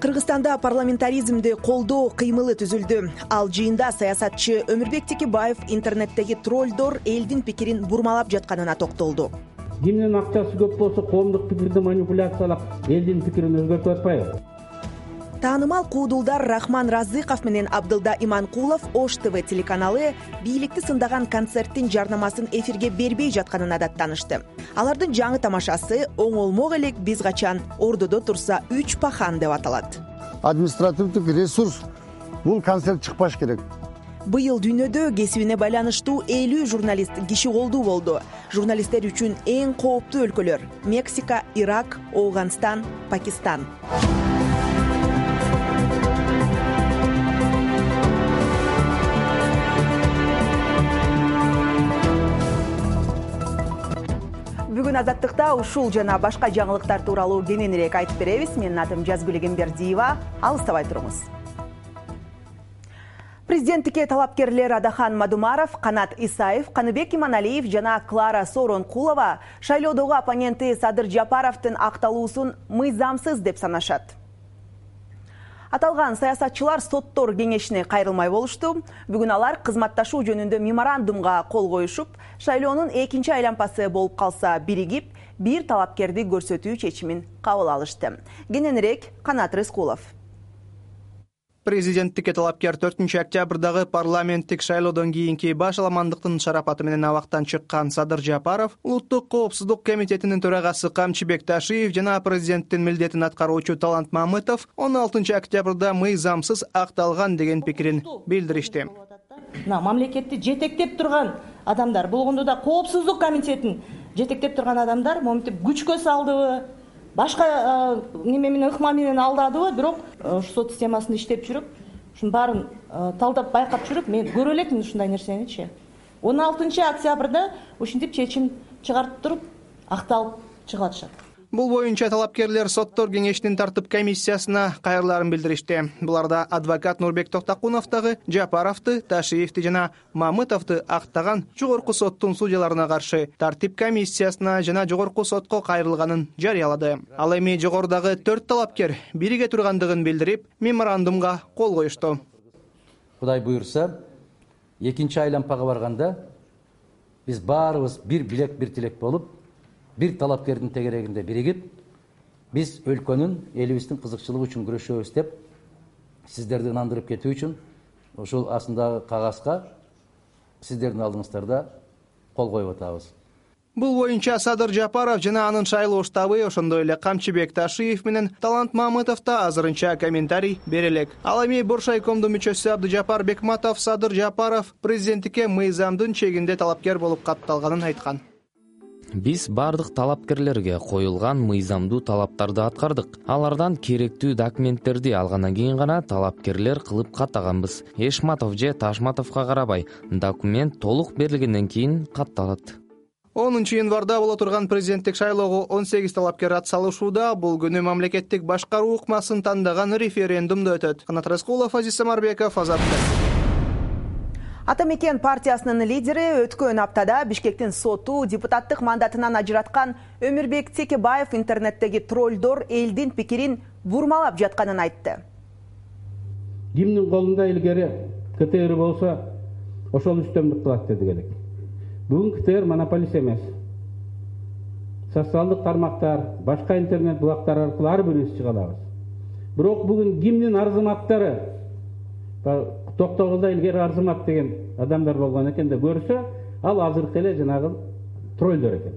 Кыргызстанда парламентаризмди колдоо кыймылы түзүлдү. Ал жыйында саясатчы Өмүрбек Текебаев интернеттеги троллдор элдин пикирин бурмалап жатканына токтолду. Кимдин акчасы көп болсо коомдук пикирди манипуляциялап, элдин пикирин өзгөртүп атпайбы? Таанымал куудулдар Рахман Разыков менен Абдылда Иманкулов Ош ТВ телеканалы бийликти сындаган концерттин жарнамасын эфирге бербей жатканына даттанышты. Алардын жаңы тамашасы оңолмок элек биз качан ордодо турса 3 пахан деп аталат. Административдик ресурс бул концерт чыкпаш керек. Быйыл дүйнөдө кесибине байланыштуу 50 журналист киши колдуу болду. Журналисттер үчүн эң кооптуу өлкөлөр: Мексика, Ирак, Ооганстан, Пакистан. Бүгүн Азаттыкта ушул жана башка жаңылыктар тууралуу кененирээк айтып беребиз. Менин атым Жазгүл Эгембердиева. Алыстабай туруңуз. Президенттикке талапкерлер Адахан Мадумаров, Канат Исаев, Каныбек Иманалиев жана Клара Сооронкулова шайлоодогу оппоненти Садыр Жапаровдун акталуусун мыйзамсыз деп санашат. Аталган саясатчылар соттор кеңешине кайрылмай болушту. Бүгүн алар кызматташуу жөнүндө меморандумга кол коюшуп, шайлоонун экинчи айланпасы болуп калса биригип, бир талапкерди көрсөтүү чечимин кабыл алышты. Кененирээк Канат Рыскулов. Президенттикке талапкер 4 октябрдагы парламенттик шайлоодон кийинки баш аламандыктын шарапаты менен абактан чыккан Садыр Жапаров, Улуттук коопсуздук комитетинин төрагасы Камчыбек Ташиев жана президенттин милдетин аткаруучу Талант Мамытов 16 октябрда мыйзамсыз акталган деген пикирин билдиришти. Мамлекетти жетектеп турган адамдар, болгондо да коопсуздук комитетин жетектеп турган адамдар моментип күчкө салдыбы, башка неме менен ыкма менен алдадыбы, бирок ушу сот системасында иштеп жүрүп, ушунун баарын талдап байкап жүрүп, мен көрө элекмин ушундай нерсеничи. 16 октябрда ушинтип чечим чыгарып туруп, акталып чыгып атышат. Бул боюнча талапкерлер соттор кеңешинин тартып комиссиясына кайрыларын билдиришти. Буларда адвокат Нурбек Токтакуновдагы, Жапаровду, Ташиевди жана Мамытовду актаган жогорку соттун судьяларына каршы тартип комиссиясына жана жогорку сотко кайрылганын жарыялады. Ал эми жогорудагы 4 талапкер бириге тургандыгын билдирип, меморандумга кол коюшту. Кудай буйрса, экинчи айланпага барганда биз баарыбыз бир билек, бир тилек болуп, бир талапкердин тегерегинде биригип, биз өлкөнүн, элибиздин кызыкчылыгы үчүн күрөшөбүз деп, сиздерди ынандырып кетүү үчүн ушул астындагы кагазга сиздердин алдыңыздарда кол коюп атабыз. Бул боюнча Садыр Жапаров жана анын шайлоо штабы, ошондой эле Камчыбек Ташиев менен Талант Мамытов да азырынча комментарий бере элек. Ал эми Боршайкомдун мүчөсү Абдыжапар Бекматов Садыр Жапаров президенттикке мыйзамдын чегинде талапкер болуп катталганын айткан. Биз бардык талапкерлерге коюлган мыйзамдуу талаптарды аткардык. Алардан керектүү документтерди алгандан кийин гана талапкерлер кылып каттаганбыз. Эшматов же Ташматовго карабай, документ толук берилгенден кийин катталат. 10 январда боло турган президенттик шайлоого 18 талапкер атсалышууда. Бул күнү мамлекеттик башкаруу ыкмасын тандаган референдумда өтөт. Канат Рыскулов, Азиз Самарбеков, Азаттык. Атамекен партиясынын лидери өткөн аптада Бишкектин соту депутаттык мандатынан ажыраткан Өмүрбек Текебаев интернеттеги троллдор элдин пикирин бурмалап жатканын айтты. Кимдин колунда илгери КТР болсо, ошол үстөмдүк кылат деди элек. Бүгүн КТР монополист эмес. Социалдык тармактар, башка интернет булактар аркылуу ар бирибиз чыга алабыз. Бирок бүгүн кимдин арзыматтары, Токтогулда илгери арзымат деген адамдар болгон экен да көрсө, ал азыркы эле жанагы троллдор экен.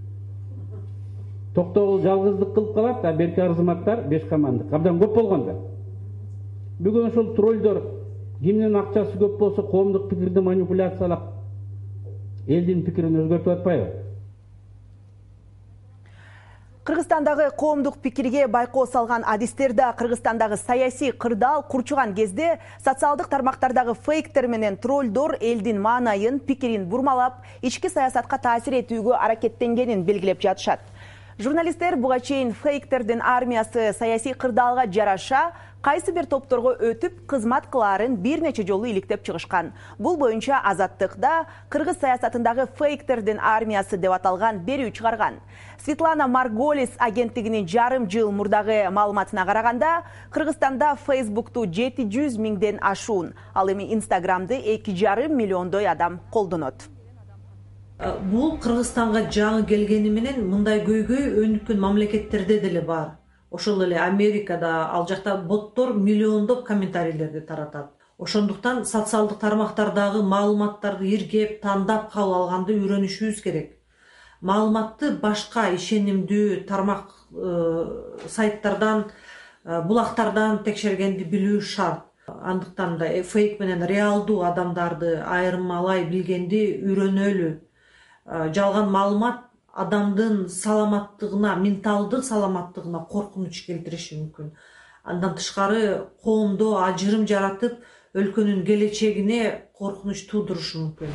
Токтогул жалгыздык кылып калат, а берки арзыматтар беш командык. Абдан көп болгондо. Бүгүн ошол троллдор кимдин акчасы көп болсо коомдук пикирди манипуляциялап, элдин пикирин өзгөртүп атпайбы? Кыргызстандагы коомдук пикирге байкоо салган адистер да Кыргызстандагы саясий кырдаал курчуган кезде социалдык тармактардагы фейктер менен троллдор элдин маанайын, пикирин бурмалап, ички саясатка таасир этүүгө аракеттенгенин белгилеп жатышат. Журналисттер буга чейин фейктердин армиясы саясий кырдаалга жараша кайсы бир топторго өтүп кызмат кылаарын бир нече жолу иликтеп чыгышкан. Бул боюнча Азаттыкта кыргыз саясатындагы фейктердин армиясы деп аталган берүү чыгарган. Светлана Марголис агенттигинин жарым жыл мурдагы маалыматына караганда, Кыргызстанда Facebook'ту 700 миңден ашуун, ал эми Instagram'ды 2,5 миллиондой адам колдонот. Бул Кыргызстанга жаңы келгени менен мындай көйгөй өнүккөн мамлекеттерде деле бар. Ошол эле Америкада ал жакта боттор миллиондоп комментарийлерди таратат. Ошондуктан социалдык тармактардагы маалыматтарды иргеп, тандап кабыл алганды үйрөнүшүбүз керек. Маалыматты башка ишенимдүү тармак сайттардан, булактардан текшергенди билүү шарт. Андыктан да фейк менен реалдуу адамдарды айырмалай билгенди үйрөнөлү. Жалган маалымат адамдын саламаттыгына, менталдык саламаттыгына коркунуч келтириши мүмкүн. Андан тышкары коомдо ажырым жаратып, өлкөнүн келечегине коркунуч туудурушу мүмкүн.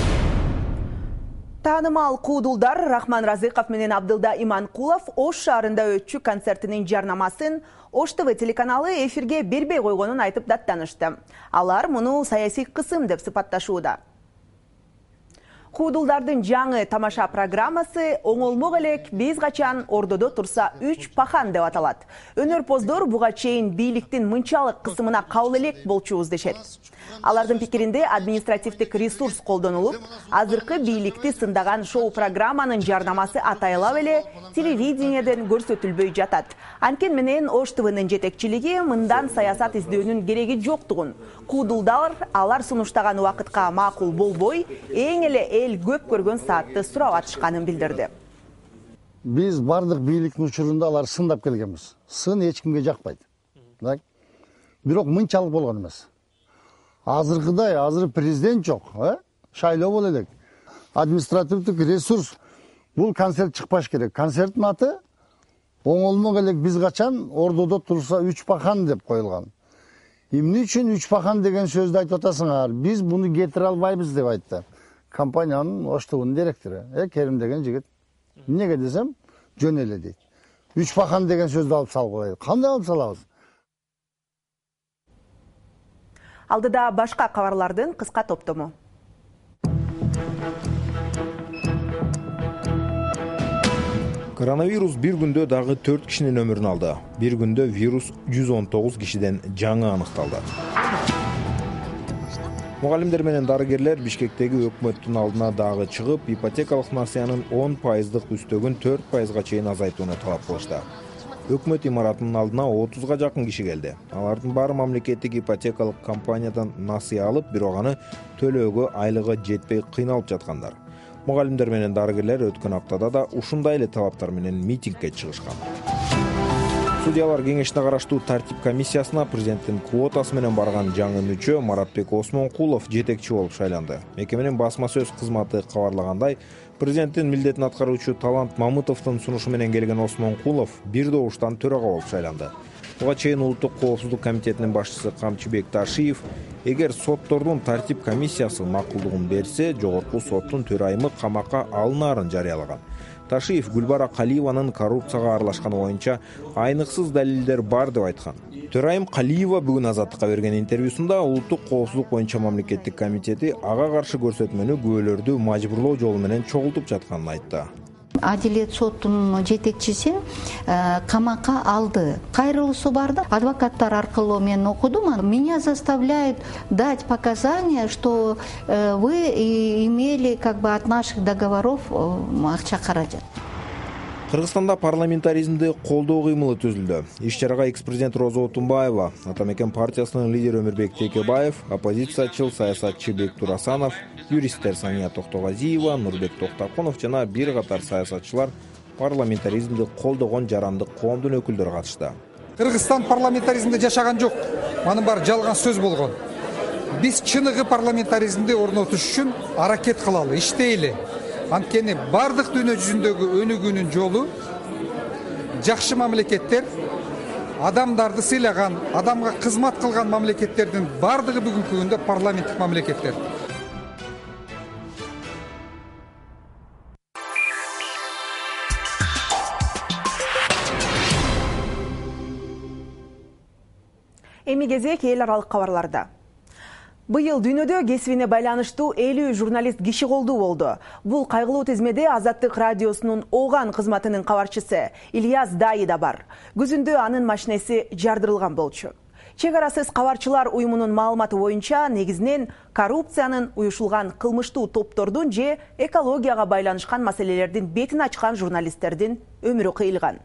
Таанымал куудулдар Рахман Разыков менен Абдылда Иманкулов Ош шаарында өтчү концертинин жарнамасын Ош ТВ телеканалы эфирге бербей койгонун айтып даттанышты. Алар муну саясий кысым деп сыпатташууда. Куудулдардын жаңы тамаша программасы оңолмок элек биз качан ордодо турса 3 пахан деп аталат. Өнөрпоздор буга чейин бийликтин мынчалык кысымына кабыл элек болчубуз дешет. Алардын пикиринде административдик ресурс колдонулуп, азыркы бийликти сындаган шоу программанын жарнамасы атайлап эле телевидениеден көрсөтүлбөй жатат. Анткени менен Ош ТВнын жетекчилиги мындан саясат издөөнүн кереги жоктугун, куудулдар алар сунуштаган убакытка макул болбой, эң эле эл көп көргөн саатты сурап атышканын билдирди. Биз бардык бийликтин учурунда алар сындап келгенбиз. Сын эч кимге жакпайт. Бирок мынчалык болгон эмес. Азыркыдай, азыр президент жок, шайлоо боло элек. Административдик ресурс бул концерт чыкпаш керек. Концерттин аты оңолмок элек биз качан ордодо турса 3 пахан деп коюлган. Эмне үчүн 3 пахан деген сөздү айтып атасыңар? Биз буну кетире албайбыз деп айтты. Компаниянын Ош ТВнын директору, Керим деген жигит. Эмнеге десем, жөн эле дейт. 3 пахан деген сөздү алып салып коелу. Кандай алып салабыз? Алдыда башка кабарлардын кыска топтому. Коронавирус бир күндө дагы 4 кишинин өмүрүн алды. Бир күндө вирус 119 кишиден жаңы аныкталды. Мугалимдер менен дарыгерлер Бишкектеги өкмөттүн алдына дагы чыгып, ипотекалык насыянын 10% үстөгүн 4%га чейин азайтууну талап кылышты. Өкмөт имаратынын алдына 30га жакын киши келди. Алардын баары мамлекеттик ипотекалык компаниядан насыя алып, бирок аны төлөөгө айлыгы жетпей кыйналып жаткандар. Мугалимдер менен дарыгерлер өткөн аптада да ушундай эле талаптар менен митингге чыгышкан. Судьялар кеңешине караштуу тартип комиссиясына президенттин квотасы менен барган жаңы мүчө Маратбек Осмонкулов жетекчи болуп шайланды. Мекеменин басма сөз кызматы кабарлагандай, президенттин милдетин аткаруучу Талант Мамытовдун сунушу менен келген Осмонкулов бир добуштан төрага болуп шайланды. Буга чейин Улуттук коопсуздук комитетинин башчысы Камчыбек Ташиев, эгер соттордун тартип комиссиясы макулдугун берсе, жогорку соттун төрайымы камакка алынаарын жарыялаган. Ташиев Гүлбара Калиеванын коррупцияга аралашканы боюнча айныксыз далилдер бар деп айткан. Төрайым Калиева бүгүн Азаттыкка берген интервьюсунда Улуттук коопсуздук боюнча мамлекеттик комитети ага каршы көрсөтмөнү күбөлөрдү мажбурлоо жолу менен чогултуп жатканын айтты. Адилет соттун жетекчиси камакка алды. Кайрылуусу барды. Адвокаттар аркылуу мен окудум. Меня заставляют дать показания, что вы имели от наших договоров акча каражат. Кыргызстанда парламентаризмди колдоо кыймылы түзүлдү. Иш-чарага экс-президент Роза Отунбаева, Атамекен партиясынын лидери Өмүрбек Текебаев, оппозициячыл саясатчы Бектур Асанов, юристтер Сания Токтогазиева, Нурбек Токтакунов жана бир катар саясатчылар парламентаризмди колдогон жарандык коомдун өкүлдөрү катышты. Кыргызстан парламентаризмде жашаган жок. Анын баары жалган сөз болгон. Биз чыныгы парламентаризмди орнотуш үчүн аракет кылалы, иштейли. Анткени бардык дүйнө жүзүндөгү өнүгүүнүн жолу жакшы мамлекеттер, адамдарды сыйлаган, адамга кызмат кылган мамлекеттердин бардыгы бүгүнкү күндө парламенттик мамлекеттер. эми кезек эл аралык кабарларда. Быйыл дүйнөдө кесибине байланыштуу 50 журналист киши колдуу болду. Бул кайгылуу тизмеде Азаттык радиосунун Оган кызматынын кабарчысы Ильяс Даи да бар. Күзүндө анын машинеси жардырылган болчу. Чек арасыз кабарчылар уюмунун маалыматы боюнча негизинен коррупциянын, уюшулган кылмыштуу топтордун же экологияга байланышкан маселелердин бетин ачкан журналисттердин өмүрү кыйылган.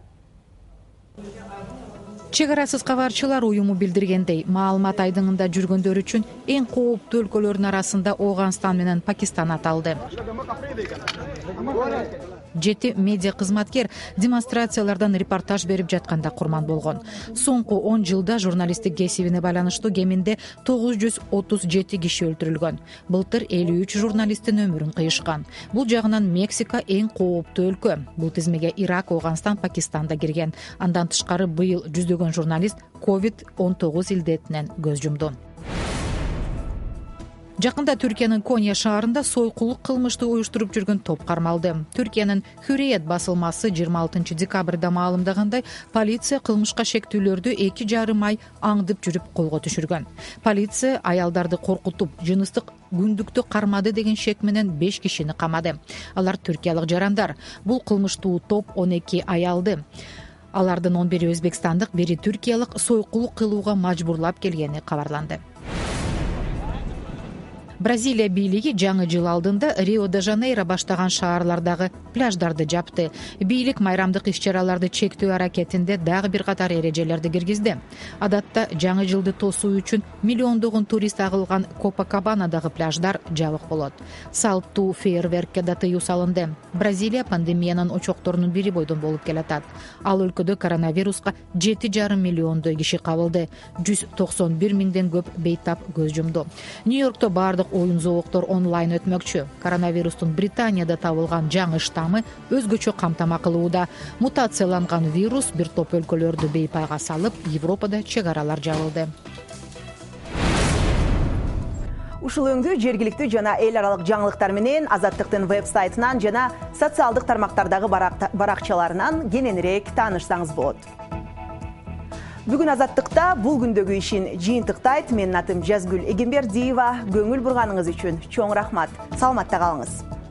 Чек арасыз кабарчылар уюму билдиргендей, маалымат айдыңында жүргөндөр үчүн эң кооптуу өлкөлөрдүн арасында Оганстан менен Пакистан аталды. 7 медиа кызматкер демонстрациялардан репортаж берип жатканда курман болгон. Соңку 10 жылда журналисттик кесибине байланыштуу кеминде 937 киши өлтүрүлгөн. Былтыр 53 журналисттин өмүрүн кыйышкан. Бул жагынан Мексика эң кооптуу өлкө. Бул тизмеге Ирак, Оганстан, Пакистан да кирген. Андан тышкары быйыл жүздөгөн журналист COVID-19 илдетинен көз жумду. Жакында Түркиянын Коnya шаарында сойкулук кылмышты уюштуруп жүргөн топ кармалды. Түркиянын Hürriyet басылмасы 26 декабрда маалымдагандай, полиция кылмышка шектүүлөрдү 2,5 ай аңдып жүрүп колго түшүргөн. Полиция аялдарды коркутуп, жыныстык күндүктү кармады деген шек менен 5 кишини камады. Алар түркиялык жарандар. Бул кылмыштуу топ 12 аялды. Алардын 11 өзбекстандык, бири түркиялык сойкулук кылууга мажбурлап келгени кабарланды. Бразилия бийлиги жаңы жыл алдында Рио-де-Жанейро баштаган шаарлардагы пляждарды жапты. Бийлик майрамдык иш-чараларды чектөө аракетинде дагы бир катар эрежелерди киргизди. Адатта жаңы жылды тосуу үчүн миллиондогон турист агылган Копакабанадагы пляждар жабык болот. Салттуу фейерверкке да тыюу салынды. Бразилия пандемиянын очокторунун бири бойдон болуп келатат. Ал өлкөдө коронавируска 7,5 миллиондой киши кабылды. 191 миңден көп бейтап көз жумду. Нью-Йоркто бардык оюн зооктору онлайн өтмөкчү. Коронавирустун Британияда табылган жаңы штаммы өзгөчө камтама кылууда. Мутацияланган вирус бир топ өлкөлөрдү бейпайга салып, Европада чек аралар жабылды. Ушул өңдү жергиликтүү жана эл аралык жаңылыктар менен Азаттыктын веб-сайтынан жана социалдык тармактардагы баракчаларынан кененирээк таанышсаңыз болот. Бүгүн Азаттыкта бул күндөгү ишин жыйынтыктайт. Менин атым Жазгүл Эгембердиева. Көңүл бурганыңыз үчүн чоң рахмат. Саламатта калыңыз.